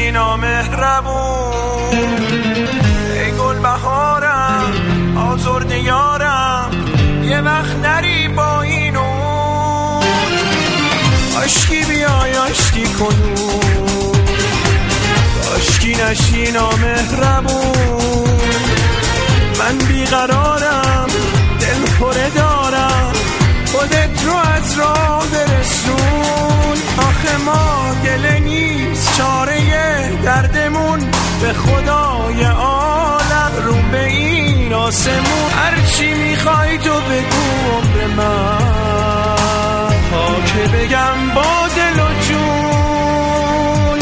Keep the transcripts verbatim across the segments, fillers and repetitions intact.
نشی نامهربون، ای گل بهارم آزرده یارم، یه وقت نری با اینون، عشقی بیای عشقی کنون، عشقی نشی نامهربون. من بیقرارم دل خوره دارم، خودت رو از راه برسون. آخه ما گله نیست چاره دردمون، به خدای عالم رو به این آسمون. هرچی میخوای تو بگو عمر من، تا که بگم با دل و جون.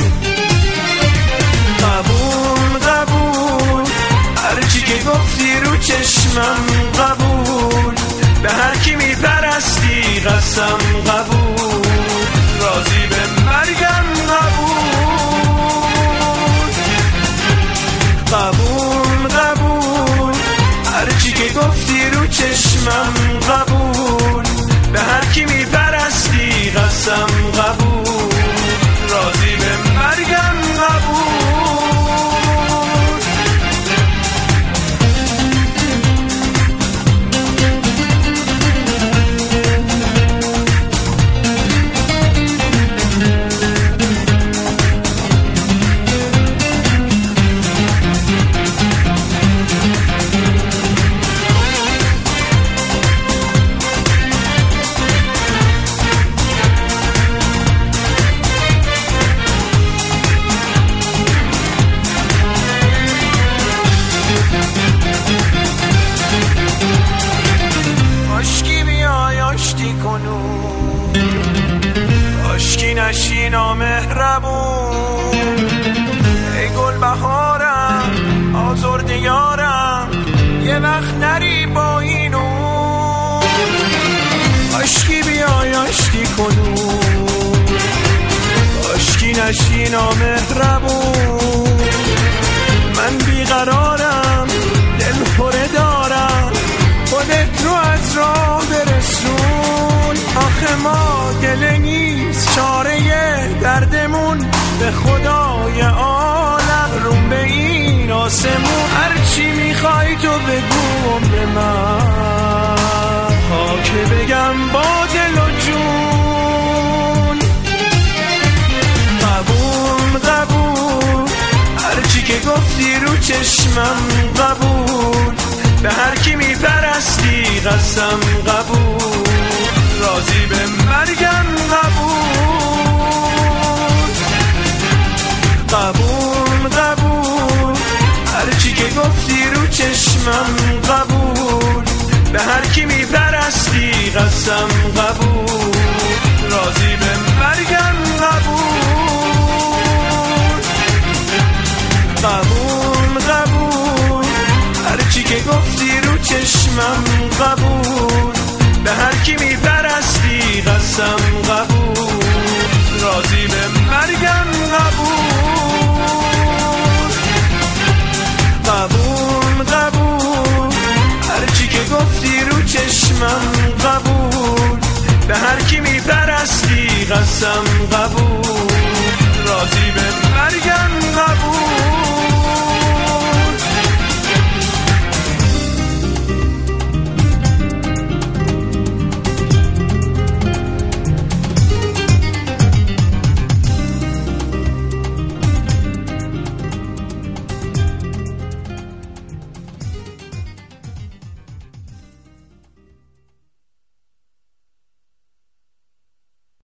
قبول قبول هرچی که گفتی رو چشمم قبول، به هر کی میپرستی قسم قبول، راضی به مرگم قبول. قبول قبول هرچی که گفتی رو چشمم قبول، به هر کی میپرستی قسم قبول، راضی به مرگم قبول. عشقی نشی نامهربون، ای گل بهارم آزرده یارم، یه وقت نری با اینون، عشقی بیای عشقی کنون، عشقی نشی نامهربون. من بیقرارم دل خوره دارم، خودت رو از راه برسون. آخه ما گله نیست چاره دردمون، به خدای عالم روم به این آسمون. هرچی میخوای تو بگو عمر من، تا که بگم با دل و جون. قبول قبول هرچی که گفتی رو چشمم قبول، به هر کی میپرستی قسم قبول، راضی به مرگم قبول. قبول قبول هرچی که گفتی رو چشمم قبول، به هر کی میپرستی قسم قبول، راضی به مرگم قبول. قبول قبول هرچی که گفتی رو چشمم قبول، به هر کی میپرستی قسم قبول، راضی به مرگم قبول. قبول قبول هرچی که گفتی رو چشمم قبول، به هر کی میپرستی قسم قبول.